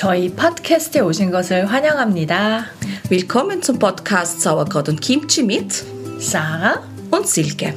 저희 팟캐스트에 오신 것을 환영합니다. Willkommen zum Podcast Sauerkraut und Kimchi mit Sarah und Silke.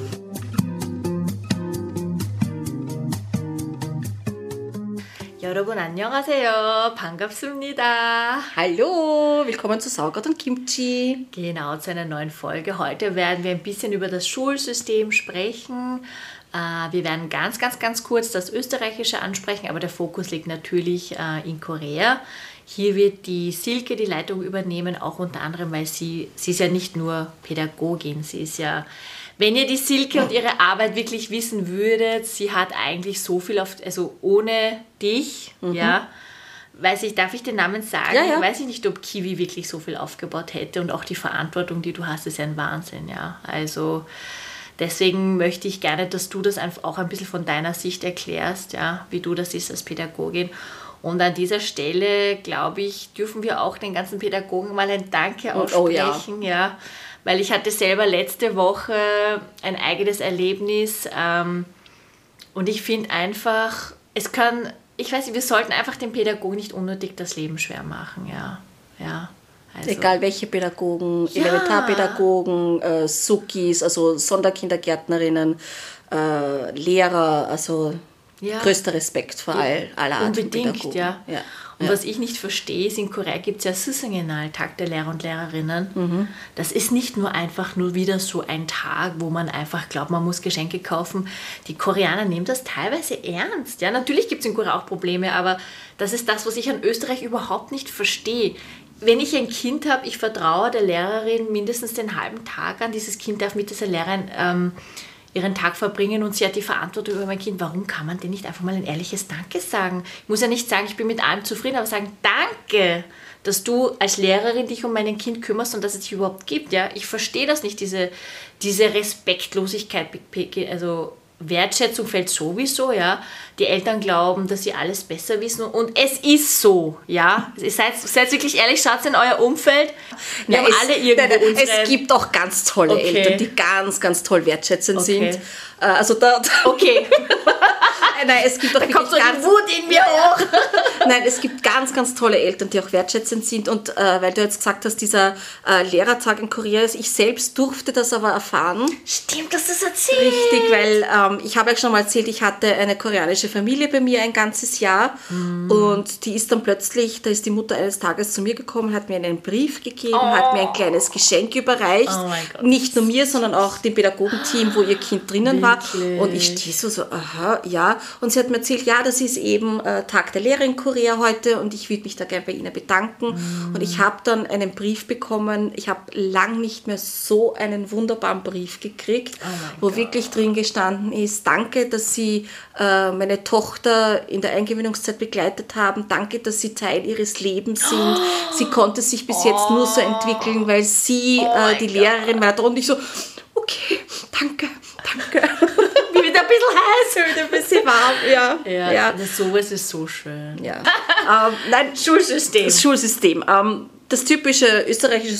여러분 안녕하세요. 반갑습니다. Hallo, willkommen zu Sauerkraut und Kimchi. Genau, zu einer neuen Folge. Heute werden wir ein bisschen über das Schulsystem sprechen. Wir werden ganz kurz das Österreichische ansprechen, aber der Fokus liegt natürlich in Korea. Hier wird die Silke die Leitung übernehmen, auch unter anderem, weil sie ist ja nicht nur Pädagogin, sie ist ja, wenn ihr die Silke und ihre Arbeit wirklich wissen würdet, sie hat eigentlich so viel also ohne dich, ja, darf ich den Namen sagen? Ja. Weiß ich nicht, ob Kiwi wirklich so viel aufgebaut hätte und auch die Verantwortung, die du hast, ist ja ein Wahnsinn, ja, also deswegen möchte ich gerne, dass du das einfach auch ein bisschen von deiner Sicht erklärst, ja, wie du das siehst als Pädagogin. Und an dieser Stelle, glaube ich, dürfen wir auch den ganzen Pädagogen mal ein Danke aussprechen, ja, weil ich hatte selber letzte Woche ein eigenes Erlebnis und ich finde einfach, wir sollten einfach den Pädagogen nicht unnötig das Leben schwer machen, ja. Also, egal welche Pädagogen, Elementarpädagogen, Sukis, also Sonderkindergärtnerinnen, Lehrer, also größter Respekt vor aller Art unbedingt, von Pädagogen. Ja. Und was ich nicht verstehe, ist, in Korea gibt es ja Susangenal, Tag der Lehrer und Lehrerinnen. Das ist nicht nur einfach nur wieder so ein Tag, wo man einfach glaubt, man muss Geschenke kaufen. Die Koreaner nehmen das teilweise ernst. Ja, natürlich gibt es in Korea auch Probleme, aber das ist das, was ich an Österreich überhaupt nicht verstehe. Wenn ich ein Kind habe, ich vertraue der Lehrerin mindestens den halben Tag an. Dieses Kind darf mit dieser Lehrerin ihren Tag verbringen und sie hat die Verantwortung über mein Kind. Warum kann man denn nicht einfach mal ein ehrliches Danke sagen? Ich muss ja nicht sagen, ich bin mit allem zufrieden, aber sagen, danke, dass du als Lehrerin dich um mein Kind kümmerst und dass es dich überhaupt gibt. Ja? Ich verstehe das nicht, diese Respektlosigkeit, also Wertschätzung fällt sowieso, ja. Die Eltern glauben, dass sie alles besser wissen und es ist so, ja. Seid wirklich ehrlich, schaut in euer Umfeld. Wir haben alle irgendwo es gibt auch ganz tolle Eltern, die ganz toll wertschätzend sind. Also okay. Nein, es gibt auch da kommt so die Wut in mir hoch. Nein, es gibt ganz tolle Eltern, die auch wertschätzend sind. Und weil du jetzt gesagt hast, dieser Lehrertag in Korea ist, ich selbst durfte das aber erfahren. Stimmt, dass du das erzählst. Richtig, weil ich habe ja schon mal erzählt, ich hatte eine koreanische Familie bei mir ein ganzes Jahr. Und die ist dann plötzlich, da ist die Mutter eines Tages zu mir gekommen, hat mir einen Brief gegeben, hat mir ein kleines Geschenk überreicht. Oh mein Gott. Nicht nur mir, sondern auch dem Pädagogenteam, wo ihr Kind drinnen war. Und ich stehe so, aha, ja. Und sie hat mir erzählt, ja, das ist eben Tag der Lehrer in Korea heute und ich würde mich da gerne bei Ihnen bedanken. Und ich habe dann einen Brief bekommen, ich habe lang nicht mehr so einen wunderbaren Brief gekriegt, wo wirklich drin gestanden ist, danke, dass Sie meine Tochter in der Eingewöhnungszeit begleitet haben, danke, dass Sie Teil ihres Lebens sind. Sie konnte sich bis jetzt nur so entwickeln, weil Sie die Lehrerin war. Und ich so, okay, danke. Mir wird ein bisschen heiß, wieder ein bisschen warm. Ja. Sowas ist so schön. Ja. Nein, Schulsystem. Das Schulsystem. Das typische österreichische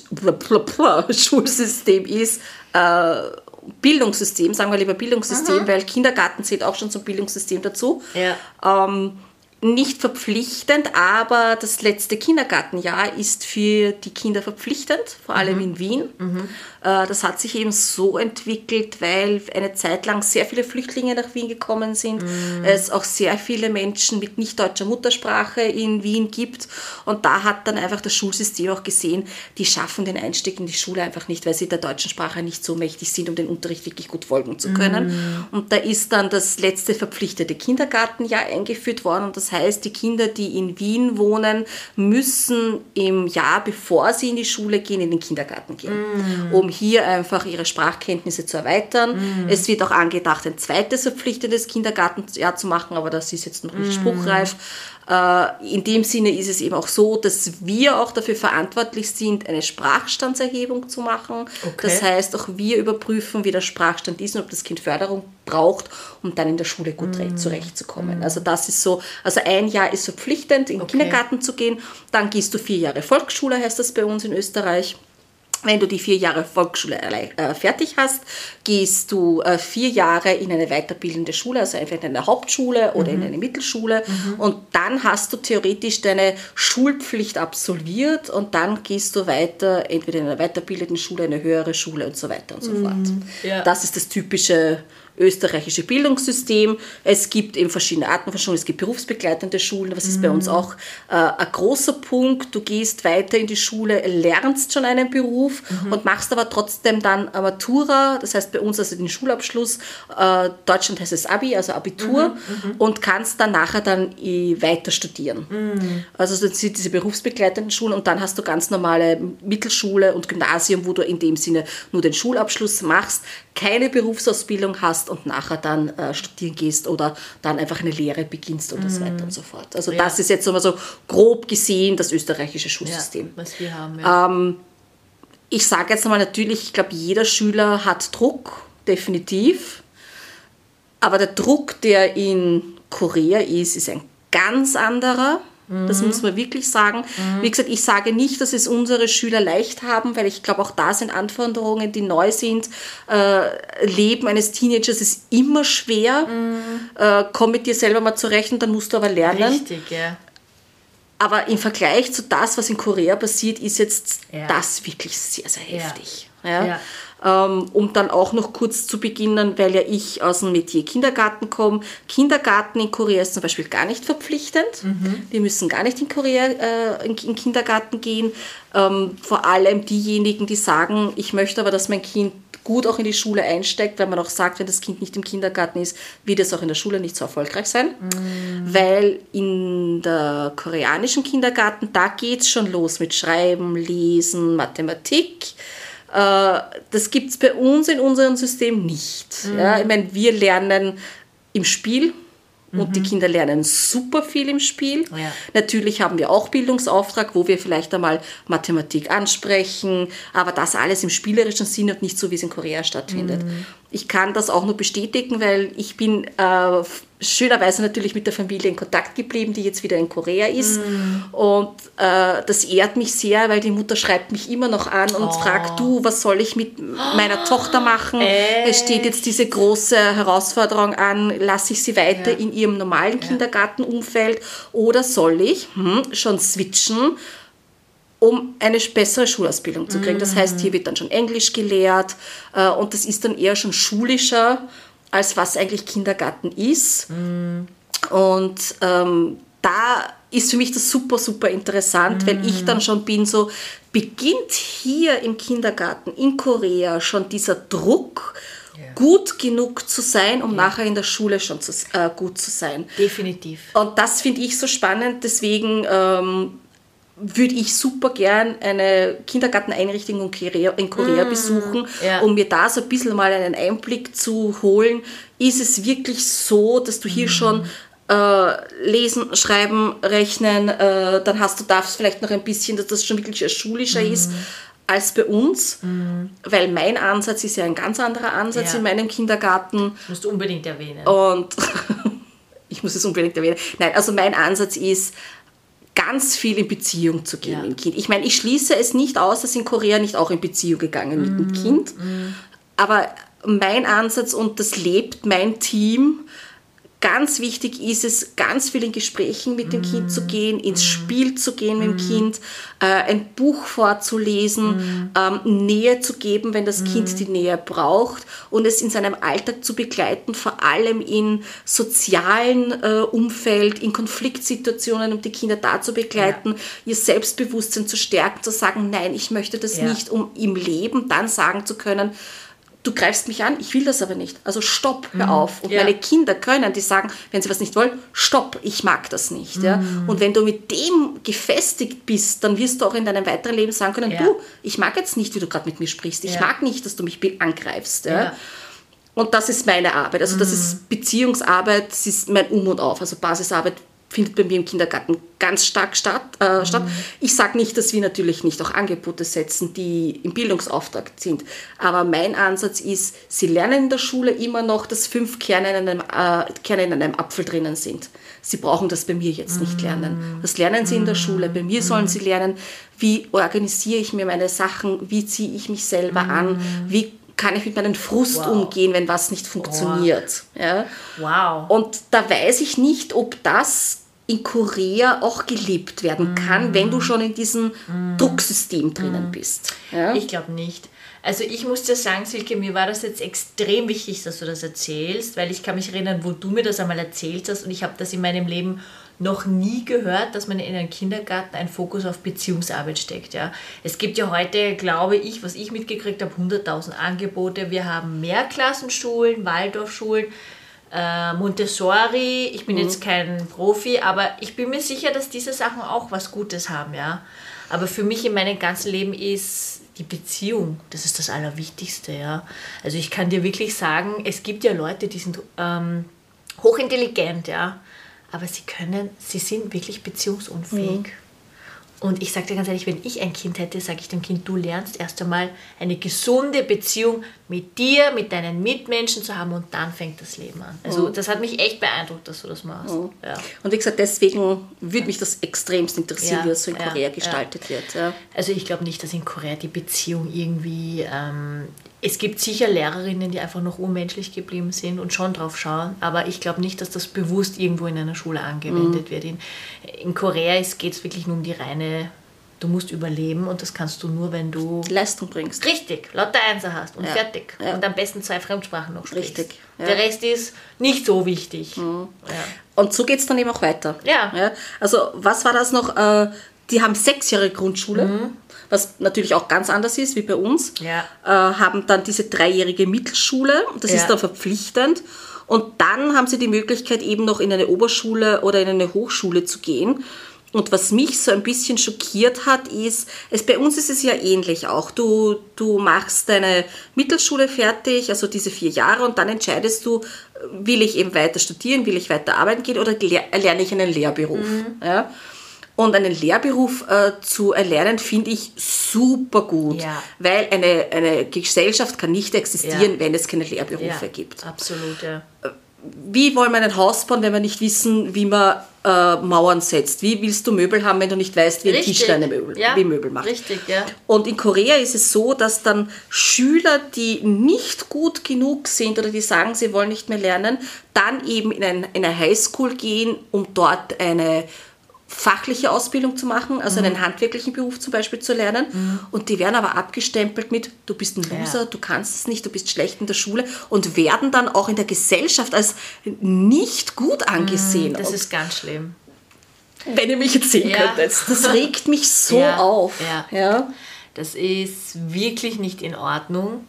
Schulsystem ist Bildungssystem, sagen wir lieber Bildungssystem, weil Kindergarten zählt auch schon zum Bildungssystem dazu. Ja. Nicht verpflichtend, aber das letzte Kindergartenjahr ist für die Kinder verpflichtend, vor allem in Wien. Das hat sich eben so entwickelt, weil eine Zeit lang sehr viele Flüchtlinge nach Wien gekommen sind, es auch sehr viele Menschen mit nicht deutscher Muttersprache in Wien gibt und da hat dann einfach das Schulsystem auch gesehen, die schaffen den Einstieg in die Schule einfach nicht, weil sie der deutschen Sprache nicht so mächtig sind, um den Unterricht wirklich gut folgen zu können. Und da ist dann das letzte verpflichtete Kindergartenjahr eingeführt worden und das heißt, die Kinder, die in Wien wohnen, müssen im Jahr, bevor sie in die Schule gehen, in den Kindergarten gehen, um hier einfach ihre Sprachkenntnisse zu erweitern. Es wird auch angedacht, ein zweites verpflichtetes Kindergartenjahr zu machen, aber das ist jetzt noch nicht spruchreif. In dem Sinne ist es eben auch so, dass wir auch dafür verantwortlich sind, eine Sprachstandserhebung zu machen. Okay. Das heißt, auch wir überprüfen, wie der Sprachstand ist und ob das Kind Förderung braucht, um dann in der Schule gut zurechtzukommen. Also das ist so, also ein Jahr ist verpflichtend, in den Kindergarten zu gehen, dann gehst du 4 Jahre Volksschule, heißt das bei uns in Österreich. Wenn du die 4 Jahre Volksschule fertig hast, gehst du 4 Jahre in eine weiterbildende Schule, also entweder in eine Hauptschule oder in eine Mittelschule. Und dann hast du theoretisch deine Schulpflicht absolviert und dann gehst du weiter, entweder in einer weiterbildenden Schule, eine höhere Schule und so weiter und so fort. Ja. Das ist das typische österreichische Bildungssystem. Es gibt eben verschiedene Arten von Schulen. Es gibt berufsbegleitende Schulen, das ist bei uns auch ein großer Punkt. Du gehst weiter in die Schule, lernst schon einen Beruf und machst aber trotzdem dann eine Matura, das heißt bei uns also den Schulabschluss, Deutschland heißt es Abi, also Abitur, und kannst dann nachher dann weiter studieren. Also das sind diese berufsbegleitenden Schulen und dann hast du ganz normale Mittelschule und Gymnasium, wo du in dem Sinne nur den Schulabschluss machst, keine Berufsausbildung hast und nachher dann studieren gehst oder dann einfach eine Lehre beginnst und so weiter und so fort. Also das ist jetzt so grob gesehen das österreichische Schulsystem. Ja, was wir haben. Ja. Ich sage jetzt mal natürlich, ich glaube, jeder Schüler hat Druck, definitiv. Aber der Druck, der in Korea ist ein ganz anderer. Das muss man wirklich sagen. Wie gesagt, ich sage nicht, dass es unsere Schüler leicht haben, weil ich glaube, auch da sind Anforderungen, die neu sind. Leben eines Teenagers ist immer schwer. Komm mit dir selber mal zurecht und dann musst du aber lernen. Richtig, ja. Aber im Vergleich zu das, was in Korea passiert, ist jetzt das wirklich sehr, sehr heftig. Ja. Um dann auch noch kurz zu beginnen, weil ja ich aus dem Metier Kindergarten komme. Kindergarten in Korea ist zum Beispiel gar nicht verpflichtend. Die müssen gar nicht in Korea in Kindergarten gehen. Vor allem diejenigen, die sagen, ich möchte aber, dass mein Kind gut auch in die Schule einsteigt, weil man auch sagt, wenn das Kind nicht im Kindergarten ist, wird es auch in der Schule nicht so erfolgreich sein. Weil in der koreanischen Kindergarten, da geht es schon los mit Schreiben, Lesen, Mathematik. Das gibt es bei uns in unserem System nicht. Ja, ich meine, wir lernen im Spiel und die Kinder lernen super viel im Spiel. Ja. Natürlich haben wir auch Bildungsauftrag, wo wir vielleicht einmal Mathematik ansprechen, aber das alles im spielerischen Sinne und nicht so, wie es in Korea stattfindet. Ich kann das auch nur bestätigen, weil ich bin schönerweise natürlich mit der Familie in Kontakt geblieben, die jetzt wieder in Korea ist. Und das ehrt mich sehr, weil die Mutter schreibt mich immer noch an und fragt, du, was soll ich mit meiner Tochter machen? Es steht jetzt diese große Herausforderung an, lasse ich sie weiter in ihrem normalen Kindergartenumfeld oder soll ich schon switchen, um eine bessere Schulausbildung zu kriegen. Das heißt, hier wird dann schon Englisch gelehrt und das ist dann eher schon schulischer, als was eigentlich Kindergarten ist. Und da ist für mich das super, super interessant, weil ich dann schon bin so, beginnt hier im Kindergarten in Korea schon dieser Druck, gut genug zu sein, um nachher in der Schule schon gut zu sein. Definitiv. Und das finde ich so spannend, deswegen würde ich super gern eine Kindergarteneinrichtung in Korea besuchen, um mir da so ein bisschen mal einen Einblick zu holen. Ist es wirklich so, dass du hier schon lesen, schreiben, rechnen, dann darfst vielleicht noch ein bisschen, dass das schon wirklich schulischer ist als bei uns, weil mein Ansatz ist ja ein ganz anderer Ansatz in meinem Kindergarten. Das musst du unbedingt erwähnen. Und ich muss es unbedingt erwähnen. Nein, also mein Ansatz ist, ganz viel in Beziehung zu gehen mit dem Kind. Ich meine, ich schließe es nicht aus, dass in Korea nicht auch in Beziehung gegangen mit dem Kind. Aber mein Ansatz, und das lebt mein Team, ganz wichtig ist es, ganz viel in Gesprächen mit dem Kind zu gehen, ins Spiel zu gehen mit dem Kind, ein Buch vorzulesen, Nähe zu geben, wenn das Kind die Nähe braucht und es in seinem Alltag zu begleiten, vor allem in sozialen Umfeld, in Konfliktsituationen, um die Kinder da zu begleiten, ihr Selbstbewusstsein zu stärken, zu sagen, nein, ich möchte das nicht, um im Leben dann sagen zu können, du greifst mich an, ich will das aber nicht. Also stopp, hör auf. Und meine Kinder können, die sagen, wenn sie was nicht wollen, stopp, ich mag das nicht. Ja? Und wenn du mit dem gefestigt bist, dann wirst du auch in deinem weiteren Leben sagen können, du, ich mag jetzt nicht, wie du gerade mit mir sprichst. Ich mag nicht, dass du mich angreifst. Ja? Und das ist meine Arbeit. Also das ist Beziehungsarbeit, das ist mein Um und Auf. Also Basisarbeit findet bei mir im Kindergarten ganz stark statt. Ich sage nicht, dass wir natürlich nicht auch Angebote setzen, die im Bildungsauftrag sind. Aber mein Ansatz ist, sie lernen in der Schule immer noch, dass 5 Kerne in einem Apfel drinnen sind. Sie brauchen das bei mir jetzt nicht lernen. Das lernen sie in der Schule. Bei mir sollen sie lernen, wie organisiere ich mir meine Sachen, wie ziehe ich mich selber an, wie kann ich mit meinem Frust umgehen, wenn was nicht funktioniert. Ja? Wow. Und da weiß ich nicht, ob das in Korea auch gelebt werden kann, wenn du schon in diesem Drucksystem drinnen bist. Ja? Ich glaube nicht. Also ich muss dir sagen, Silke, mir war das jetzt extrem wichtig, dass du das erzählst, weil ich kann mich erinnern, wo du mir das einmal erzählt hast und ich habe das in meinem Leben noch nie gehört, dass man in einem Kindergarten einen Fokus auf Beziehungsarbeit steckt. Ja. Es gibt ja heute, glaube ich, was ich mitgekriegt habe, 100.000 Angebote. Wir haben Mehrklassenschulen, Waldorfschulen, Montessori. Ich bin jetzt kein Profi, aber ich bin mir sicher, dass diese Sachen auch was Gutes haben. Ja. Aber für mich in meinem ganzen Leben ist die Beziehung, das ist das Allerwichtigste. Ja. Also ich kann dir wirklich sagen, es gibt ja Leute, die sind hochintelligent, ja. Aber sie sind wirklich beziehungsunfähig. Und ich sage dir ganz ehrlich, wenn ich ein Kind hätte, sage ich dem Kind, du lernst erst einmal eine gesunde Beziehung mit dir, mit deinen Mitmenschen zu haben und dann fängt das Leben an. Also das hat mich echt beeindruckt, dass du das machst. Ja. Und wie gesagt, deswegen würde mich das extremst interessieren, wie das so in Korea gestaltet wird. Ja. Also ich glaube nicht, dass in Korea die Beziehung irgendwie... es gibt sicher Lehrerinnen, die einfach noch unmenschlich geblieben sind und schon drauf schauen, aber ich glaube nicht, dass das bewusst irgendwo in einer Schule angewendet wird. In Korea geht es wirklich nur um die reine, du musst überleben und das kannst du nur, wenn du Leistung bringst. Richtig, lauter Einser hast und fertig. Ja. Und am besten 2 Fremdsprachen noch sprichst. Richtig. Ja. Der Rest ist nicht so wichtig. Ja. Und so geht es dann eben auch weiter. Ja. Also was war das noch? Die haben 6-jährige Grundschule. Was natürlich auch ganz anders ist wie bei uns, haben dann diese 3-jährige Mittelschule, das ist dann verpflichtend und dann haben sie die Möglichkeit eben noch in eine Oberschule oder in eine Hochschule zu gehen. Und was mich so ein bisschen schockiert hat, ist, bei uns ist es ja ähnlich auch. Du machst deine Mittelschule fertig, also diese 4 Jahre und dann entscheidest du, will ich eben weiter studieren, will ich weiter arbeiten gehen oder lerne ich einen Lehrberuf. Ja? Und einen Lehrberuf zu erlernen, finde ich super gut, weil eine Gesellschaft kann nicht existieren, wenn es keine Lehrberufe gibt. Absolut, ja. Wie wollen wir ein Haus bauen, wenn wir nicht wissen, wie man Mauern setzt? Wie willst du Möbel haben, wenn du nicht weißt, wie ein Tischler Möbel macht? Richtig, ja. Und in Korea ist es so, dass dann Schüler, die nicht gut genug sind oder die sagen, sie wollen nicht mehr lernen, dann eben in eine Highschool gehen, um dort eine fachliche Ausbildung zu machen, also einen handwerklichen Beruf zum Beispiel zu lernen. Und die werden aber abgestempelt mit, du bist ein Loser, du kannst es nicht, du bist schlecht in der Schule und werden dann auch in der Gesellschaft als nicht gut angesehen. Das ist ganz schlimm. Wenn ihr mich jetzt sehen könntet, das regt mich so auf. Ja. Das ist wirklich nicht in Ordnung.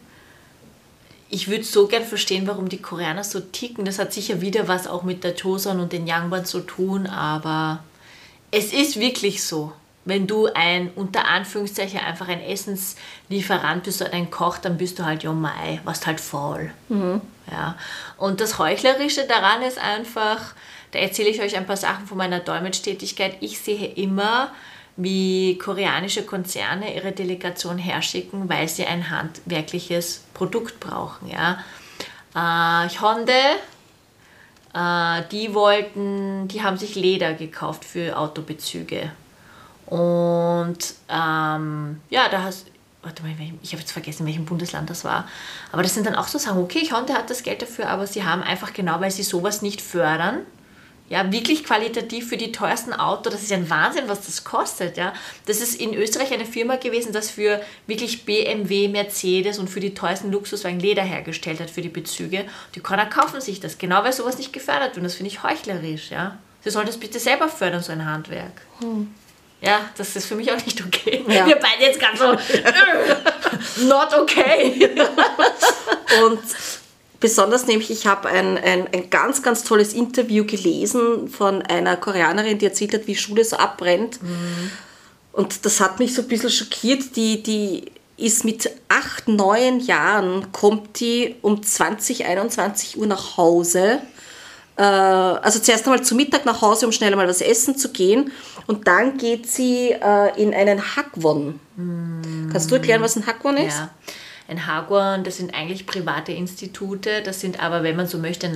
Ich würde so gern verstehen, warum die Koreaner so ticken. Das hat sicher wieder was auch mit der Joseon und den Yangban zu tun, aber es ist wirklich so, wenn du unter Anführungszeichen einfach ein Essenslieferant bist oder ein Koch, dann bist du halt Jomai, warst halt faul. Ja. Und das Heuchlerische daran ist einfach, da erzähle ich euch ein paar Sachen von meiner Dolmetschtätigkeit. Ich sehe immer, wie koreanische Konzerne ihre Delegation herschicken, weil sie ein handwerkliches Produkt brauchen. Ja. Hyundai, die haben sich Leder gekauft für Autobezüge. Und warte mal, ich habe jetzt vergessen, in welchem Bundesland das war. Aber das sind dann auch so Sachen, okay, Hyundai hat das Geld dafür, aber sie haben einfach genau, weil sie sowas nicht fördern, ja, wirklich qualitativ für die teuersten Autos, das ist ja ein Wahnsinn, was das kostet. Ja. Das ist in Österreich eine Firma gewesen, das für wirklich BMW, Mercedes und für die teuersten Luxuswagen Leder hergestellt hat für die Bezüge. Die Koreaner kaufen sich das, genau weil sowas nicht gefördert wird. Und das finde ich heuchlerisch. Ja. Sie sollen das bitte selber fördern, so ein Handwerk. Ja, das ist für mich auch nicht okay. Ja. Wir beide jetzt ganz so, not okay. Und besonders nämlich, ich habe ein ganz, ganz tolles Interview gelesen von einer Koreanerin, die erzählt hat, wie Schule so abbrennt. Und das hat mich so ein bisschen schockiert. Die ist mit 8, 9 Jahren, kommt die um 20, 21 Uhr nach Hause, also zuerst einmal zu Mittag nach Hause, um schnell mal was essen zu gehen. Und dann geht sie in einen Hagwon. Kannst du erklären, was ein Hagwon ist? Ja. Ein Hagwon, das sind eigentlich private Institute, das sind aber, wenn man so möchte,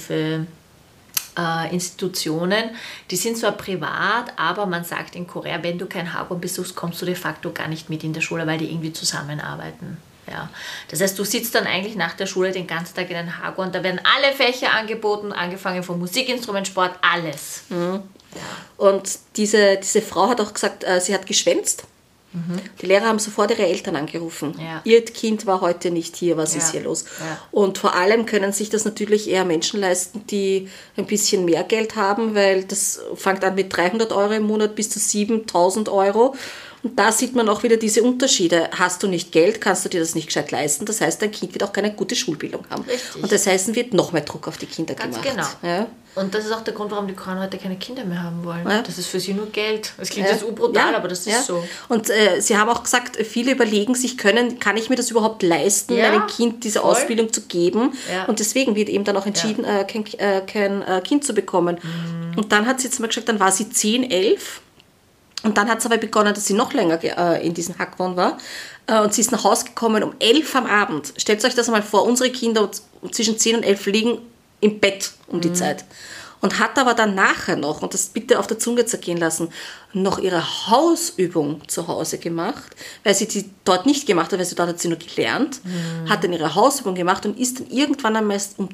Nachhilfeinstitutionen. Die sind zwar privat, aber man sagt in Korea, wenn du kein Hagwon besuchst, kommst du de facto gar nicht mit in der Schule, weil die irgendwie zusammenarbeiten. Ja. Das heißt, du sitzt dann eigentlich nach der Schule den ganzen Tag in einem Hagwon, da werden alle Fächer angeboten, angefangen von Musikinstrument, Sport, alles. Ja. Und diese Frau hat auch gesagt, sie hat geschwänzt. Die Lehrer haben sofort ihre Eltern angerufen. Ja. Ihr Kind war heute nicht hier, was ist hier los? Ja. Und vor allem können sich das natürlich eher Menschen leisten, die ein bisschen mehr Geld haben, weil das fängt an mit 300 Euro im Monat bis zu 7.000 Euro. Und da sieht man auch wieder diese Unterschiede. Hast du nicht Geld, kannst du dir das nicht gescheit leisten. Das heißt, dein Kind wird auch keine gute Schulbildung haben. Richtig. Und das heißt, wird noch mehr Druck auf die Kinder Ganz gemacht. genau. Ja? Und das ist auch der Grund, warum die Koreaner heute keine Kinder mehr haben wollen. Ja. Das ist für sie nur Geld. Das klingt jetzt brutal, aber das ist so. Und sie haben auch gesagt, viele überlegen sich, kann ich mir das überhaupt leisten, meinem Kind diese Ausbildung zu geben? Ja. Und deswegen wird eben dann auch entschieden, kein Kind zu bekommen. Und dann hat sie jetzt mal gesagt, dann war sie 10, 11. Und dann hat es aber begonnen, dass sie noch länger in diesem Hagwon war. Und sie ist nach Hause gekommen um 11 am Abend. Stellt euch das einmal vor, unsere Kinder zwischen 10 und 11 liegen im Bett um die Zeit. Und hat aber dann nachher noch, und das bitte auf der Zunge zergehen lassen, noch ihre Hausübung zu Hause gemacht, weil sie die dort nicht gemacht hat, weil sie dort hat sie nur gelernt, hat dann ihre Hausübung gemacht und ist dann irgendwann einmal um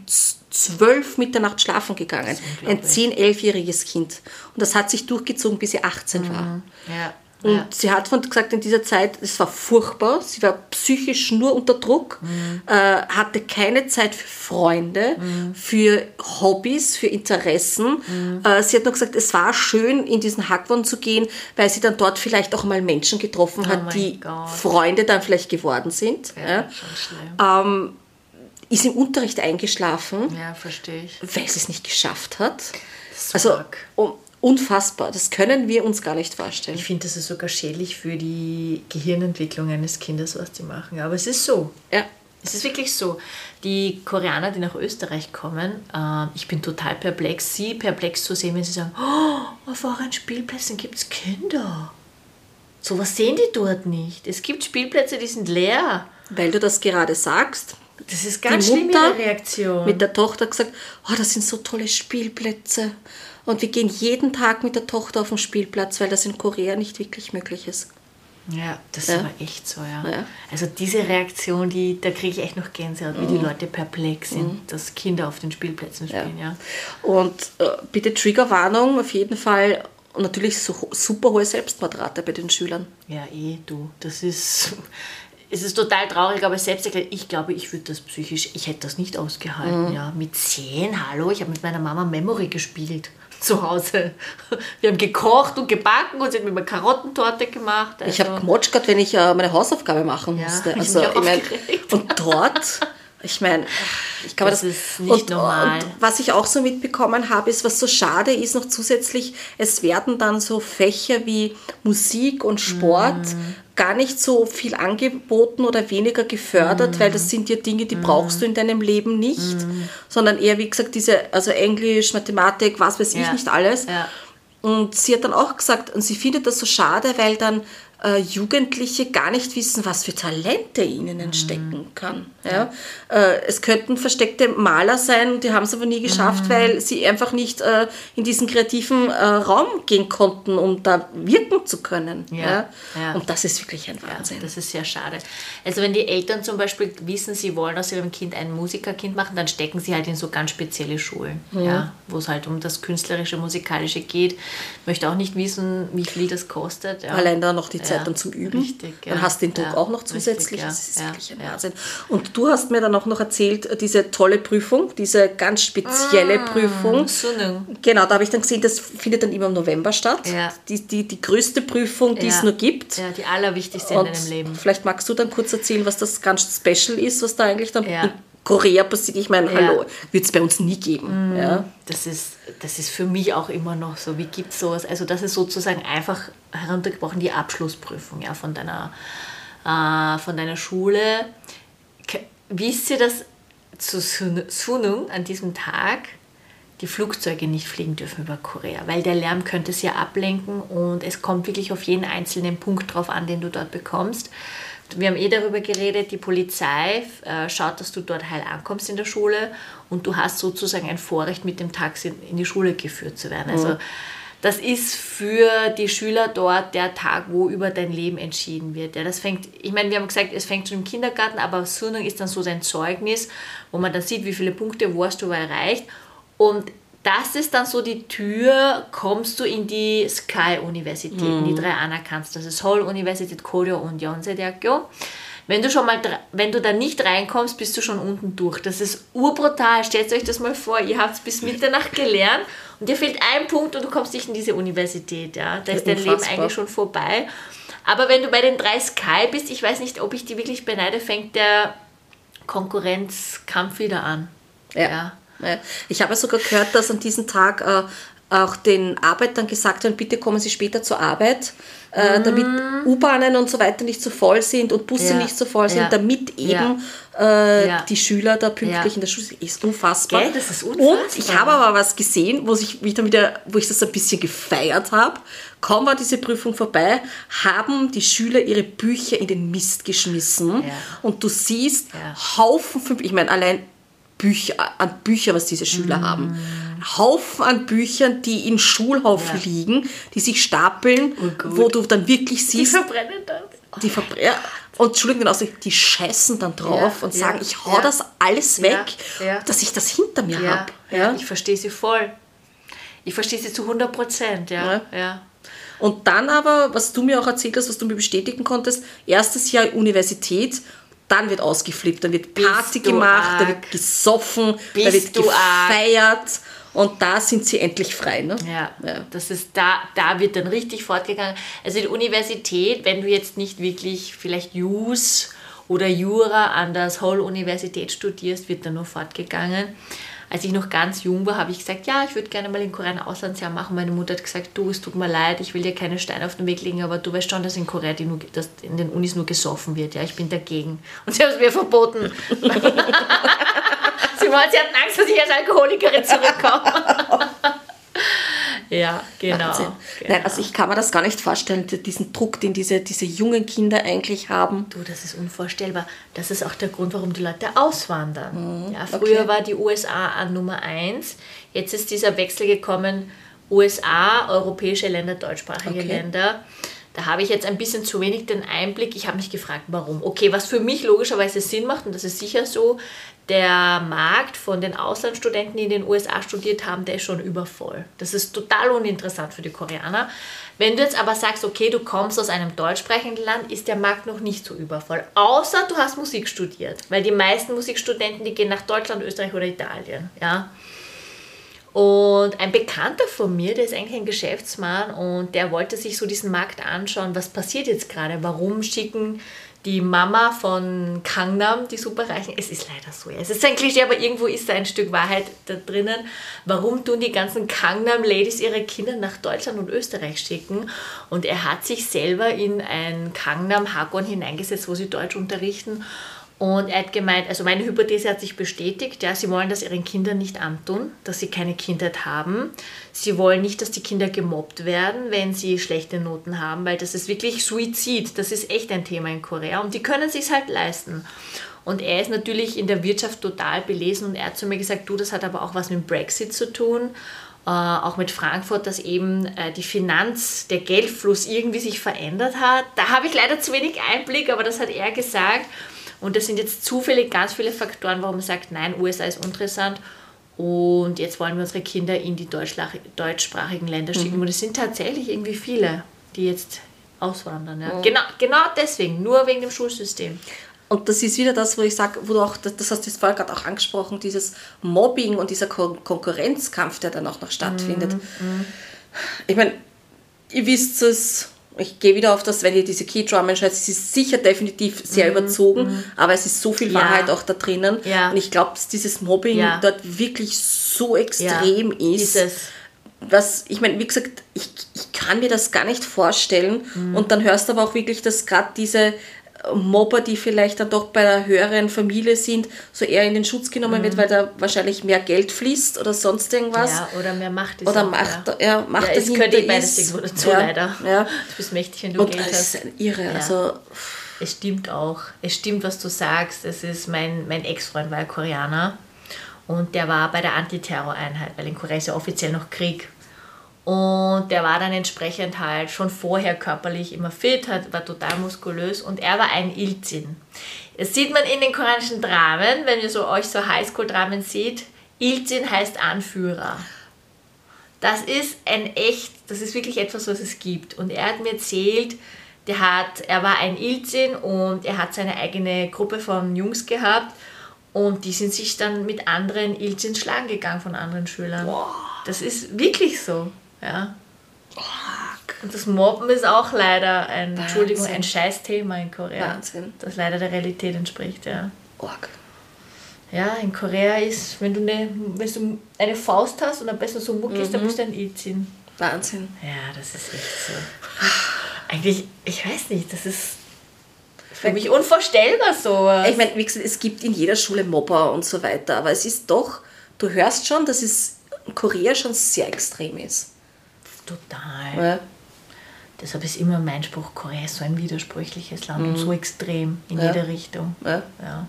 12 Mitternacht schlafen gegangen. Ein 10-, 11-jähriges Kind. Und das hat sich durchgezogen, bis sie 18 war. Ja. Und sie hat gesagt, in dieser Zeit, es war furchtbar, sie war psychisch nur unter Druck, hatte keine Zeit für Freunde, für Hobbys, für Interessen. Sie hat nur gesagt, es war schön, in diesen Hagwon zu gehen, weil sie dann dort vielleicht auch mal Menschen getroffen hat, die Freunde dann vielleicht geworden sind. Ja, schon schlimm. Ist im Unterricht eingeschlafen, Ja, verstehe ich. weil sie es nicht geschafft hat. So Also arg. unfassbar, das können wir uns gar nicht vorstellen. Ich finde, das ist sogar schädlich für die Gehirnentwicklung eines Kindes, was die machen. Aber es ist so. Ja. Es ist wirklich so. Die Koreaner, die nach Österreich kommen, ich bin total perplex, sie perplex zu sehen, wenn sie sagen, auf euren Spielplätzen gibt es Kinder. So was sehen die dort nicht. Es gibt Spielplätze, die sind leer. Weil du das gerade sagst. Das ist ganz Die schlimm, Mutter ihre Reaktion. mit der Tochter gesagt, das sind so tolle Spielplätze. Und wir gehen jeden Tag mit der Tochter auf den Spielplatz, weil das in Korea nicht wirklich möglich ist. Ja, das ist aber echt so, ja. Ja. Also diese Reaktion, da kriege ich echt noch Gänsehaut, wie die Leute perplex sind, dass Kinder auf den Spielplätzen spielen, ja. Und bitte Triggerwarnung auf jeden Fall. Und natürlich so super hohe Selbstmordrate bei den Schülern. Ja, du, das ist... Es ist total traurig, aber selbst erklärt, ich glaube, ich würde das psychisch, ich hätte das nicht ausgehalten. Ja. Mit 10, hallo, ich habe mit meiner Mama Memory gespielt zu Hause. Wir haben gekocht und gebacken und sie hat mit mir Karottentorte gemacht. Also, Ich habe gemotzt gehabt, wenn ich meine Hausaufgabe machen musste. ich Also, mich auch ich mein, aufgeregt. und dort, ich meine, ich kann mir Das ist nicht normal. Und was ich auch so mitbekommen habe, ist, was so schade ist, noch zusätzlich, es werden dann so Fächer wie Musik und Sport gar nicht so viel angeboten oder weniger gefördert, weil das sind ja Dinge, die brauchst du in deinem Leben nicht, sondern eher, wie gesagt, also Englisch, Mathematik, was weiß ich, nicht alles. Ja. Und sie hat dann auch gesagt, und sie findet das so schade, weil dann Jugendliche gar nicht wissen, was für Talente ihnen entstecken kann. Ja? Es könnten versteckte Maler sein, die haben es aber nie geschafft, weil sie einfach nicht in diesen kreativen Raum gehen konnten, um da wirken zu können. Ja. Und das ist wirklich ein Wahnsinn. Das ist sehr schade. Also wenn die Eltern zum Beispiel wissen, sie wollen aus ihrem Kind ein Musikerkind machen, dann stecken sie halt in so ganz spezielle Schulen, ja, wo es halt um das Künstlerische, Musikalische geht. Ich möchte auch nicht wissen, wie viel das kostet. Ja. Allein da noch die Zeit dann zum Üben. Richtig, dann hast du den Druck auch noch zusätzlich. Richtig, ja. Das ist wirklich ein Wahnsinn. Und du hast mir dann auch noch erzählt, diese tolle Prüfung, diese ganz spezielle Prüfung. Sunung. Genau, da habe ich dann gesehen, das findet dann immer im November statt. Ja. Die größte Prüfung, die es nur gibt. Ja, die allerwichtigste in deinem Leben. Vielleicht magst du dann kurz erzählen, was das ganz special ist, was da eigentlich dann in Korea passiert. Ich meine, hallo, wird es bei uns nie geben. Ja. Das ist für mich auch immer noch so. Wie gibt es sowas? Also das ist sozusagen einfach heruntergebrochen die Abschlussprüfung, ja, von deiner Schule. Wisst ihr, dass zu Sunung an diesem Tag die Flugzeuge nicht fliegen dürfen über Korea, weil der Lärm könnte es ja ablenken und es kommt wirklich auf jeden einzelnen Punkt drauf an, den du dort bekommst. Wir haben darüber geredet, die Polizei schaut, dass du dort heil ankommst in der Schule und du hast sozusagen ein Vorrecht, mit dem Taxi in die Schule geführt zu werden. Also das ist für die Schüler dort der Tag, wo über dein Leben entschieden wird. Ja, das fängt, ich meine, wir haben gesagt, es fängt schon im Kindergarten, aber Sunung ist dann so dein Zeugnis, wo man dann sieht, wie viele Punkte, wo hast du erreicht. Und das ist dann so die Tür, kommst du in die Sky-Universität, in die 3 anerkannst. Das ist Seoul-Universität, Koryo und Yonsei-Daekyo. Wenn du da nicht reinkommst, bist du schon unten durch. Das ist urbrutal. Stellt euch das mal vor, ihr habt es bis Mitternacht gelernt und dir fehlt ein Punkt und du kommst nicht in diese Universität. Ja? Da ist dein Leben eigentlich schon vorbei. Aber wenn du bei den 3 Sky bist, ich weiß nicht, ob ich die wirklich beneide, fängt der Konkurrenzkampf wieder an. Ja. Ich habe sogar gehört, dass an diesem Tag auch den Arbeitern gesagt werden, bitte kommen Sie später zur Arbeit, damit U-Bahnen und so weiter nicht so voll sind und Busse nicht so voll sind, damit eben die Schüler da pünktlich in der Schule sind. Ist unfassbar. Gell, das ist unfassbar. Und ich habe aber was gesehen, wo ich das ein bisschen gefeiert habe. Kaum war diese Prüfung vorbei, haben die Schüler ihre Bücher in den Mist geschmissen und du siehst Haufen von, ich meine, allein Bücher, was diese Schüler haben. Haufen an Büchern, die in Schulhaufen liegen, die sich stapeln, wo du dann wirklich siehst... Die verbrennen das. Und Entschuldigung, die scheißen dann drauf und sagen, ich hau das alles weg, dass ich das hinter mir habe. Ja, ich verstehe sie voll. Ich verstehe sie zu 100%. Ja. Und dann aber, was du mir auch erzählt hast, was du mir bestätigen konntest, erstes Jahr Universität, dann wird ausgeflippt, dann wird Party gemacht, da wird gesoffen, da wird gefeiert und da sind sie endlich frei. Ne? Ja. Das ist da wird dann richtig fortgegangen. Also die Universität, wenn du jetzt nicht wirklich vielleicht Jus oder Jura an der Seoul-Universität studierst, wird dann nur fortgegangen. Als ich noch ganz jung war, habe ich gesagt, ja, ich würde gerne mal in Korea ein Auslandsjahr machen. Meine Mutter hat gesagt, du, es tut mir leid, ich will dir keine Steine auf den Weg legen, aber du weißt schon, dass in Korea dass in den Unis nur gesoffen wird. Ja, ich bin dagegen. Und sie haben es mir verboten. Sie hatten Angst, dass ich als Alkoholikerin zurückkomme. Ja, genau. Nein, also ich kann mir das gar nicht vorstellen, diesen Druck, den diese jungen Kinder eigentlich haben. Du, das ist unvorstellbar. Das ist auch der Grund, warum die Leute auswandern. Früher war die USA an Nummer 1. Jetzt ist dieser Wechsel gekommen, USA, europäische Länder, deutschsprachige Länder. Da habe ich jetzt ein bisschen zu wenig den Einblick. Ich habe mich gefragt, warum. Okay, was für mich logischerweise Sinn macht, und das ist sicher so, der Markt von den Auslandsstudenten, die in den USA studiert haben, der ist schon übervoll. Das ist total uninteressant für die Koreaner. Wenn du jetzt aber sagst, okay, du kommst aus einem deutschsprachigen Land, ist der Markt noch nicht so übervoll. Außer du hast Musik studiert. Weil die meisten Musikstudenten, die gehen nach Deutschland, Österreich oder Italien. Ja? Und ein Bekannter von mir, der ist eigentlich ein Geschäftsmann und der wollte sich so diesen Markt anschauen, was passiert jetzt gerade, warum schicken die Mama von Gangnam, die Superreichen, es ist leider so, es ist ein Klischee, aber irgendwo ist da ein Stück Wahrheit da drinnen, warum tun die ganzen Gangnam-Ladies ihre Kinder nach Deutschland und Österreich schicken? Und er hat sich selber in ein Gangnam-Hakon hineingesetzt, wo sie Deutsch unterrichten. Und er hat gemeint, also meine Hypothese hat sich bestätigt, ja, sie wollen das ihren Kindern nicht antun, dass sie keine Kindheit haben. Sie wollen nicht, dass die Kinder gemobbt werden, wenn sie schlechte Noten haben, weil das ist wirklich Suizid, das ist echt ein Thema in Korea und die können es sich halt leisten. Und er ist natürlich in der Wirtschaft total belesen und er hat zu mir gesagt, du, das hat aber auch was mit dem Brexit zu tun, auch mit Frankfurt, dass eben der Geldfluss irgendwie sich verändert hat. Da habe ich leider zu wenig Einblick, aber das hat er gesagt. Und das sind jetzt zufällig ganz viele Faktoren, warum man sagt, nein, USA ist uninteressant und jetzt wollen wir unsere Kinder in die deutschsprachigen Länder schicken. Und es sind tatsächlich irgendwie viele, die jetzt auswandern. Ja. Genau deswegen, nur wegen dem Schulsystem. Und das ist wieder das, wo ich sage, wo du auch, das hast du jetzt vorher gerade auch angesprochen, dieses Mobbing und dieser Konkurrenzkampf, der dann auch noch stattfindet. Ich meine, ihr wisst es, ich gehe wieder auf das, wenn ihr diese K-Drama schaut, es ist sicher definitiv sehr überzogen, aber es ist so viel Wahrheit auch da drinnen. Ja. Und ich glaube, dass dieses Mobbing dort wirklich so extrem ist. Was, ich meine, wie gesagt, ich kann mir das gar nicht vorstellen. Und dann hörst du aber auch wirklich, dass gerade diese Mobber, die vielleicht dann doch bei einer höheren Familie sind, so eher in den Schutz genommen wird, weil da wahrscheinlich mehr Geld fließt oder sonst irgendwas. Ja, oder mehr Macht ist. Oder auch, Macht ja, es gehört beides irgendwo dazu, leider. Ja. Du bist mächtig, wenn du Geld hast. Das ist irre. Ja. Also, es stimmt auch. Es stimmt, was du sagst. Es ist mein Ex-Freund war Koreaner und der war bei der Antiterroreinheit, weil in Korea ist ja offiziell noch Krieg. Und der war dann entsprechend halt schon vorher körperlich immer fit, war total muskulös und er war ein Ilzin. Das sieht man in den koreanischen Dramen, wenn ihr euch so Highschool-Dramen seht. Ilzin heißt Anführer. Das ist wirklich etwas, was es gibt. Und er hat mir erzählt, er war ein Ilzin und er hat seine eigene Gruppe von Jungs gehabt und die sind sich dann mit anderen Ilzins schlagen gegangen von anderen Schülern. Wow. Das ist wirklich so. Ja. Und das Mobben ist auch leider ein Scheißthema in Korea. Wahnsinn. Das leider der Realität entspricht, ja. Org. Ja, in Korea ist, wenn du eine Faust hast und am besten so muckst, dann bist du ein Ilzin. Wahnsinn. Ja, das ist echt so. Eigentlich, ich weiß nicht, das ist für mich unvorstellbar sowas. Ich meine, wie gesagt, es gibt in jeder Schule Mobber und so weiter, aber es ist doch, du hörst schon, dass es in Korea schon sehr extrem ist. Total. Ja. Deshalb ist immer mein Spruch, Korea ist so ein widersprüchliches Land und so extrem in jede Richtung. Ja. Ja.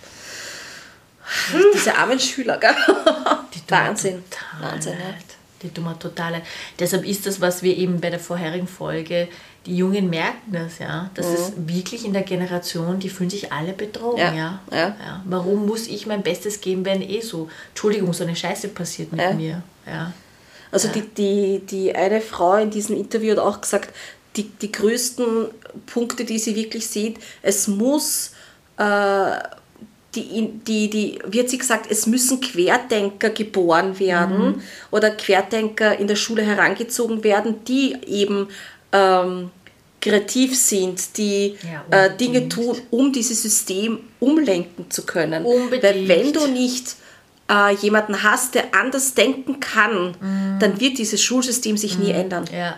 Diese armen Schüler, gell? Wahnsinn. Die tun mir total leid. Deshalb ist das, was wir eben bei der vorherigen Folge, die Jungen merken das, ja. Das ist wirklich in der Generation, die fühlen sich alle betrogen, ja. Warum muss ich mein Bestes geben, wenn so, Entschuldigung, so eine Scheiße passiert mit mir, ja. Also die eine Frau in diesem Interview hat auch gesagt, die größten Punkte, die sie wirklich sieht, es muss, wie hat sie gesagt, es müssen Querdenker geboren werden oder Querdenker in der Schule herangezogen werden, die eben kreativ sind, die Dinge tun, um dieses System umlenken zu können. Unbedingt. Weil wenn du nicht jemanden hast, der anders denken kann, dann wird dieses Schulsystem sich nie ändern. Ja.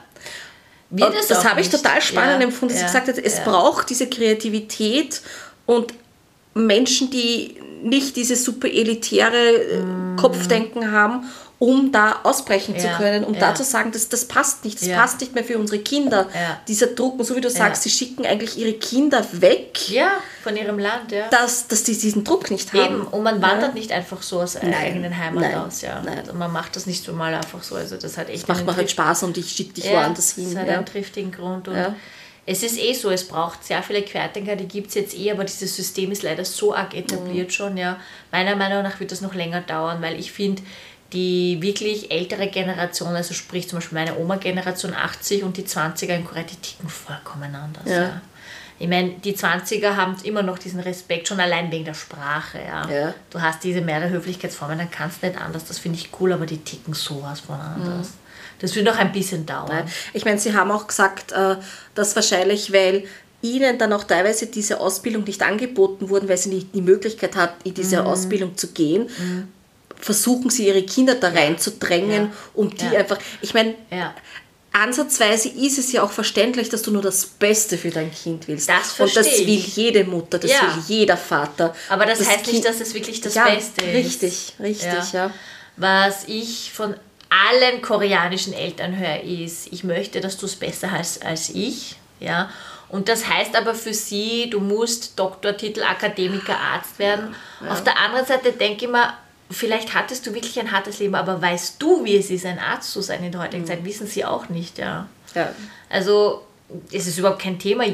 Das habe ich total spannend empfunden, dass sie gesagt hat, es braucht diese Kreativität und Menschen, die nicht dieses super elitäre Kopfdenken haben, um da ausbrechen zu können, um da zu sagen, das passt nicht, das passt nicht mehr für unsere Kinder. Ja. Dieser Druck, und so wie du sagst, sie schicken eigentlich ihre Kinder weg. Ja, von ihrem Land, ja. Dass die diesen Druck nicht haben. Eben, und man wandert nicht einfach so aus der eigenen Heimat aus. Ja. Also man macht das nicht so mal einfach so. Also das hat echt macht mir halt Spaß und ich schicke dich woanders hin. Das hat einen triftigen Grund. Und es ist so, es braucht sehr viele Querdenker, die gibt es jetzt aber dieses System ist leider so arg etabliert schon. Ja. Meiner Meinung nach wird das noch länger dauern, weil ich finde, die wirklich ältere Generation, also sprich zum Beispiel meine Oma-Generation 80 und die 20er in Korea, die ticken vollkommen anders. Ja. Ich meine, die 20er haben immer noch diesen Respekt, schon allein wegen der Sprache. Ja. Du hast diese mehrere Höflichkeitsformen, dann kannst du nicht anders, das finde ich cool, aber die ticken sowas von anders. Das wird noch ein bisschen dauern. Ich meine, sie haben auch gesagt, dass wahrscheinlich, weil ihnen dann auch teilweise diese Ausbildung nicht angeboten wurde, weil sie nicht die Möglichkeit hat, in diese Ausbildung zu gehen, versuchen sie ihre Kinder da reinzudrängen, um die einfach, ich meine, ansatzweise ist es ja auch verständlich, dass du nur das Beste für dein Kind willst. Das verstehe ich. Und das will jede Mutter, das will jeder Vater. Aber das heißt nicht, dass es wirklich das Beste ist. Richtig, ja. Was ich von allen koreanischen Eltern höre, ist, ich möchte, dass du es besser hast als ich, ja. Und das heißt aber für sie, du musst Doktortitel, Akademiker, Arzt werden. Ja. Auf der anderen Seite denke ich mir, vielleicht hattest du wirklich ein hartes Leben, aber weißt du, wie es ist, ein Arzt zu sein in der heutigen Zeit? Wissen sie auch nicht, ja. Also es ist überhaupt kein Thema.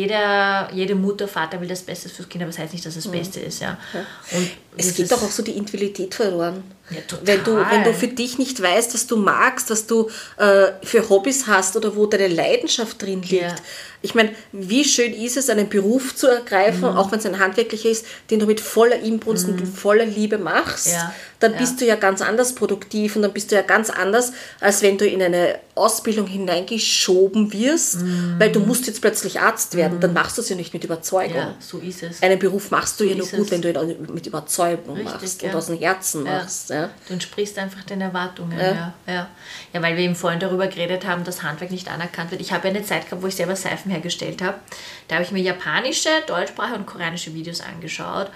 Jede Mutter, Vater will das Beste fürs Kind, aber das heißt nicht, dass es das Beste ist, ja. Und es geht doch auch so die Individualität verloren. Ja, total. Wenn du für dich nicht weißt, was du magst, was du für Hobbys hast oder wo deine Leidenschaft drin liegt. Ja. Ich meine, wie schön ist es, einen Beruf zu ergreifen, auch wenn es ein handwerklicher ist, den du mit voller Inbrunst und voller Liebe machst. Ja. dann bist du ja ganz anders produktiv und dann bist du ja ganz anders, als wenn du in eine Ausbildung hineingeschoben wirst, weil du musst jetzt plötzlich Arzt werden, dann machst du es ja nicht mit Überzeugung. Ja, so ist es. Einen Beruf machst du So ja nur ist gut, es. wenn du ihn mit Überzeugung Richtig, machst ja. und aus dem Herzen machst. Ja. Du entsprichst einfach den Erwartungen. Ja, weil wir eben vorhin darüber geredet haben, dass Handwerk nicht anerkannt wird. Ich habe ja eine Zeit gehabt, wo ich selber Seifen hergestellt habe. Da habe ich mir japanische, deutschsprachige und koreanische Videos angeschaut.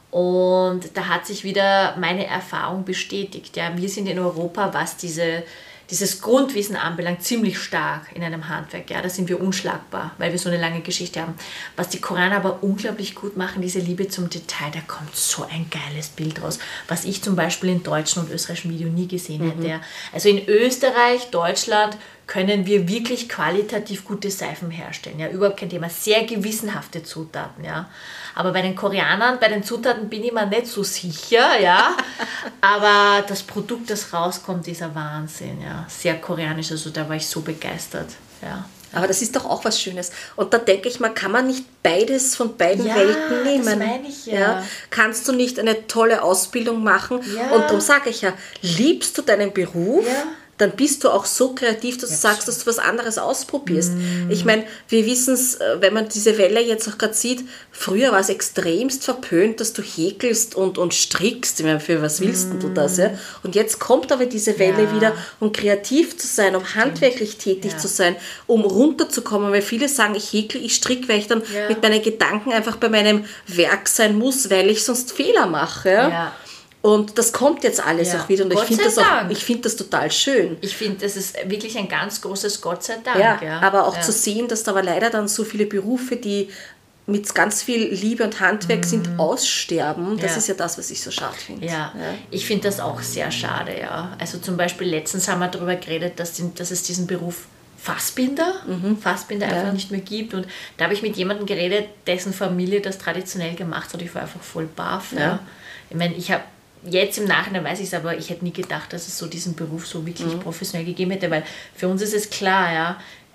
Und da hat sich wieder meine Erfahrung bestätigt. Ja, wir sind in Europa, was dieses Grundwissen anbelangt, ziemlich stark in einem Handwerk. Ja, da sind wir unschlagbar, weil wir so eine lange Geschichte haben. Was die Koreaner aber unglaublich gut machen, diese Liebe zum Detail, da kommt so ein geiles Bild raus, was ich zum Beispiel in deutschen und österreichischen Video nie gesehen hätte. Ja. Also in Österreich, Deutschland können wir wirklich qualitativ gute Seifen herstellen. Ja, überhaupt kein Thema. Sehr gewissenhafte Zutaten. Ja. Aber bei den Koreanern, bei den Zutaten bin ich mir nicht so sicher. Ja. Aber das Produkt, das rauskommt, ist ein Wahnsinn. Ja. Sehr koreanisch, also da war ich so begeistert. Ja. Aber das ist doch auch was Schönes. Und da denke ich mal, kann man nicht beides von beiden Welten nehmen? Das meine ich ja. Kannst du nicht eine tolle Ausbildung machen? Ja. Und darum sage ich ja, liebst du deinen Beruf? Ja. Dann bist du auch so kreativ, dass du sagst, dass du was anderes ausprobierst. Ich meine, wir wissen es, wenn man diese Welle jetzt auch gerade sieht, früher war es extremst verpönt, dass du häkelst und strickst. Ich meine, für was willst denn du das? Ja? Und jetzt kommt aber diese Welle wieder, um kreativ zu sein, um handwerklich tätig zu sein, um runterzukommen, weil viele sagen, ich häkle, ich stricke, weil ich dann mit meinen Gedanken einfach bei meinem Werk sein muss, weil ich sonst Fehler mache. Ja. Und das kommt jetzt alles auch wieder und ich finde das total schön. Ich finde, das ist wirklich ein ganz großes Gott sei Dank. Ja. Aber auch zu sehen, dass da aber leider dann so viele Berufe, die mit ganz viel Liebe und Handwerk sind, aussterben. Das ist ja das, was ich so schade finde. Ja, ich finde das auch sehr schade. Ja. Also zum Beispiel letztens haben wir darüber geredet, dass es diesen Beruf Fassbinder einfach nicht mehr gibt. Und da habe ich mit jemandem geredet, dessen Familie das traditionell gemacht hat. Ich war einfach voll baff. Ja. Ich meine, jetzt im Nachhinein weiß ich es, aber ich hätte nie gedacht, dass es so diesen Beruf so wirklich professionell gegeben hätte, weil für uns ist es klar, ja.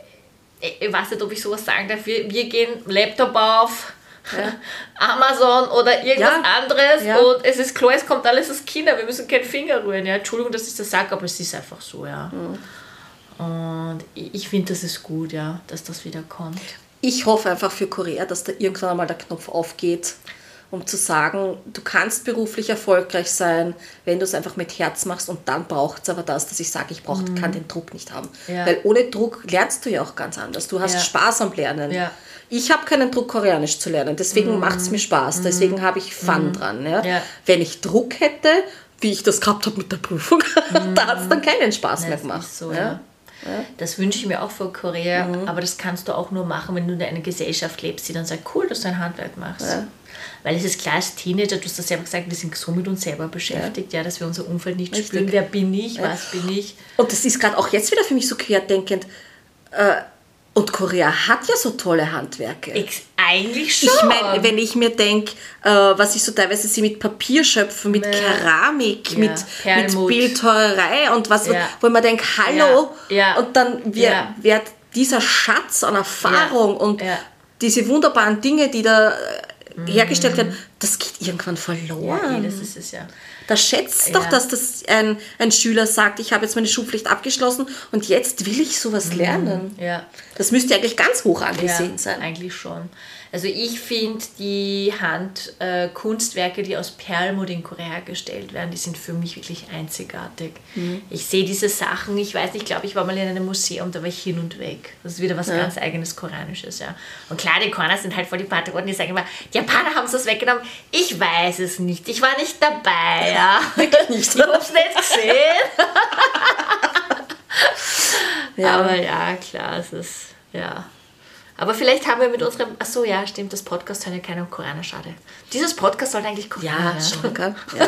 Ich weiß nicht, ob ich sowas sagen darf. Wir gehen Laptop auf, Amazon oder irgendwas anderes und es ist klar, es kommt alles aus China, wir müssen keinen Finger rühren. Ja. Entschuldigung, dass ich das sage, aber es ist einfach so, ja. Und ich finde, das ist gut, ja, dass das wieder kommt. Ich hoffe einfach für Korea, dass da irgendwann einmal der Knopf aufgeht, um zu sagen, du kannst beruflich erfolgreich sein, wenn du es einfach mit Herz machst und dann braucht es aber das, dass ich sage, kann den Druck nicht haben. Ja. Weil ohne Druck lernst du ja auch ganz anders. Du hast Spaß am Lernen. Ja. Ich habe keinen Druck, Koreanisch zu lernen, deswegen macht es mir Spaß, deswegen habe ich Fun dran. Ja? Ja. Wenn ich Druck hätte, wie ich das gehabt habe mit der Prüfung, da hat es dann keinen Spaß mehr gemacht. Ist so, ja. Das wünsche ich mir auch für Korea, aber das kannst du auch nur machen, wenn du in einer Gesellschaft lebst, die dann sagt, cool, dass du ein Handwerk machst. Ja. Weil es ist klar, als Teenager, du hast das selber gesagt, wir sind so mit uns selber beschäftigt, dass wir unser Umfeld nicht spüren. Wer bin ich, was bin ich? Und das ist gerade auch jetzt wieder für mich so querdenkend. Und Korea hat ja so tolle Handwerke. Eigentlich schon. Ich meine, wenn ich mir denke, was ich so teilweise sehe mit Papierschöpfen, mit Keramik, mit Bildhauerei und was, wo man denkt, hallo, und dann wird dieser Schatz an Erfahrung und diese wunderbaren Dinge, die da hergestellt werden, das geht irgendwann verloren. Ja, das ist es ja. Da schätzt doch, dass das ein Schüler sagt, ich habe jetzt meine Schulpflicht abgeschlossen und jetzt will ich sowas lernen. Ja. Das müsste eigentlich ganz hoch angesehen sein. Eigentlich schon. Also ich finde die Handkunstwerke, die aus Perlmutt in Korea hergestellt werden, die sind für mich wirklich einzigartig. Ich sehe diese Sachen, ich weiß nicht, ich glaube, ich war mal in einem Museum, da war ich hin und weg. Das ist wieder was ganz eigenes Koreanisches. Ja. Und klar, die Koreaner sind halt voll die Patrioten, die sagen immer, die Japaner haben es das weggenommen. Ich weiß es nicht, ich war nicht dabei. Ja. Wirklich nicht. Ich habe es nicht gesehen. Aber ja, klar, es ist, Aber vielleicht haben wir mit unserem... Achso, ja, stimmt, das Podcast hören ja keine Koreaner, schade. Dieses Podcast sollte eigentlich Koreaner schon, gell? Ja.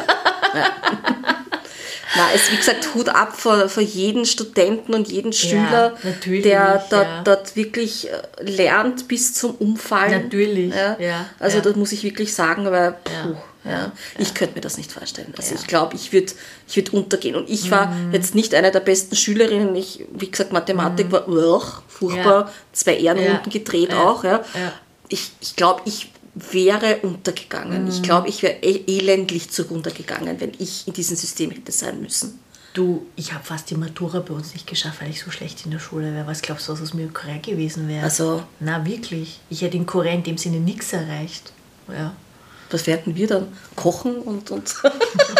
Na, es wie gesagt, Hut ab vor jeden Studenten und jeden Schüler, der dort wirklich lernt bis zum Umfallen. Natürlich, Also das muss ich wirklich sagen, aber ich könnte mir das nicht vorstellen. Also ich glaube, ich würd untergehen. Und ich war jetzt nicht eine der besten Schülerinnen. Wie gesagt, Mathematik war furchtbar, 2 Ehrenrunden gedreht auch. Ja. Ich glaube, ich wäre untergegangen. Ich glaube, ich wäre elendlich zugrunde gegangen, wenn ich in diesem System hätte sein müssen. Du, ich habe fast die Matura bei uns nicht geschafft, weil ich so schlecht in der Schule wäre. Was glaubst du, was aus mir in Korea gewesen wäre? Also, na, wirklich. Ich hätte in Korea in dem Sinne nichts erreicht. Ja. was werden wir dann? Kochen und also das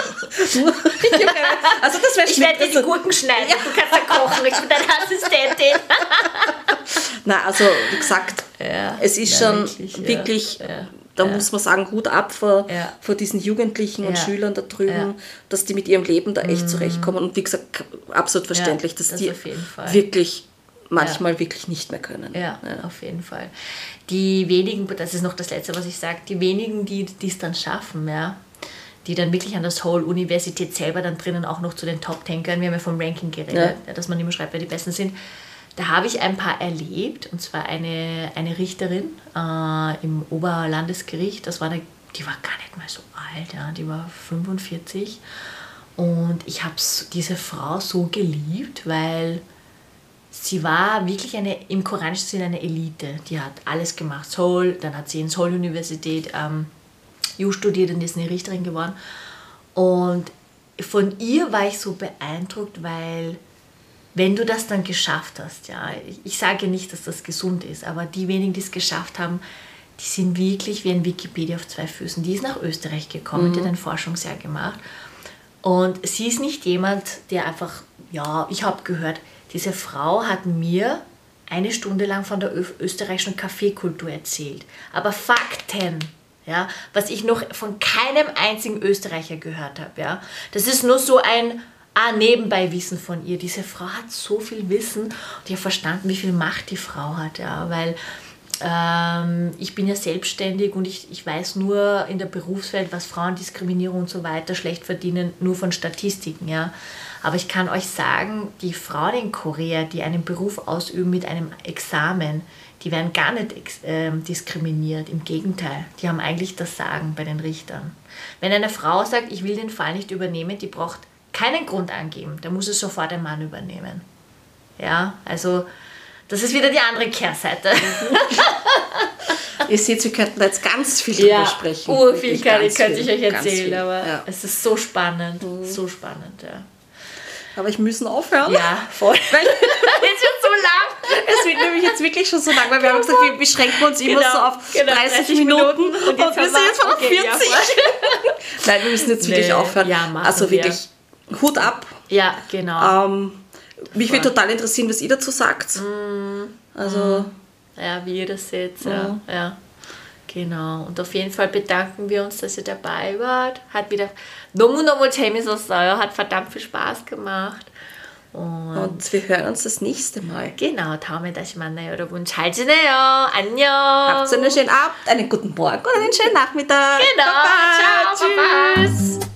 wäre Ich werde dir die Gurken schneiden, du kannst dann kochen, ich bin deine Assistentin. Nein, also wie gesagt, es ist schon wirklich, da muss man sagen, Hut ab vor diesen Jugendlichen und Schülern da drüben, dass die mit ihrem Leben da echt zurechtkommen. Und wie gesagt, absolut verständlich, dass das die wirklich manchmal wirklich nicht mehr können. Ja, auf jeden Fall. Die wenigen, das ist noch das Letzte, was ich sage, die wenigen, die es dann schaffen, die dann wirklich an der Seoul-Universität selber dann drinnen auch noch zu den Top 10 gehören. Wir haben ja vom Ranking geredet, dass man immer schreibt, wer die Besten sind. Da habe ich ein paar erlebt, und zwar eine Richterin im Oberlandesgericht, die war gar nicht mal so alt, die war 45. Und ich habe diese Frau so geliebt, weil sie war wirklich im koranischen Sinne eine Elite. Die hat alles gemacht. Seoul, dann hat sie in Seoul-Universität studiert und ist eine Richterin geworden. Und von ihr war ich so beeindruckt, weil wenn du das dann geschafft hast, ich sage nicht, dass das gesund ist, aber die wenigen, die es geschafft haben, die sind wirklich wie ein Wikipedia auf 2 Füßen. Die ist nach Österreich gekommen, die hat ein Forschungsjahr gemacht. Und sie ist nicht jemand, der einfach, ich habe gehört, diese Frau hat mir 1 Stunde lang von der österreichischen Kaffeekultur erzählt. Aber Fakten, was ich noch von keinem einzigen Österreicher gehört habe. Das ist nur so ein Nebenbei-Wissen von ihr. Diese Frau hat so viel Wissen und ich habe verstanden, wie viel Macht die Frau hat. Weil ich bin ja selbstständig und ich weiß nur in der Berufswelt, was Frauendiskriminierung und so weiter schlecht verdienen, nur von Statistiken. Aber ich kann euch sagen, die Frauen in Korea, die einen Beruf ausüben mit einem Examen, die werden gar nicht diskriminiert. Im Gegenteil, die haben eigentlich das Sagen bei den Richtern. Wenn eine Frau sagt, ich will den Fall nicht übernehmen, die braucht keinen Grund angeben, dann muss es sofort ein Mann übernehmen. Also das ist wieder die andere Kehrseite. Ihr seht, wir könnten da jetzt ganz viel drüber sprechen. Urviel könnte ich euch erzählen, aber es ist so spannend, so spannend, Aber ich muss aufhören. Ja, voll. Weil es wird so lang. Es wird nämlich jetzt wirklich schon so lang, weil wir haben gesagt, wir beschränken uns immer so auf 30 Minuten und wir sind jetzt schon auf 40. Nein, wir müssen jetzt wirklich aufhören. Also wirklich Hut ab. Ja, genau. Mich würde total interessieren, was ihr dazu sagt. Also wie ihr das seht. Ja. Genau. Und auf jeden Fall bedanken wir uns, dass ihr dabei wart. Hat wieder 너무너무 재밌었어요. Hat verdammt viel Spaß gemacht. Und wir hören uns das nächste Mal. genau. 다음에 다시 만나요, 여러분. 잘 지내요. 안녕. Habt einen schönen Abend, einen guten Morgen oder einen schönen Nachmittag. Genau. Baba. Ciao. Tschüss. Baba.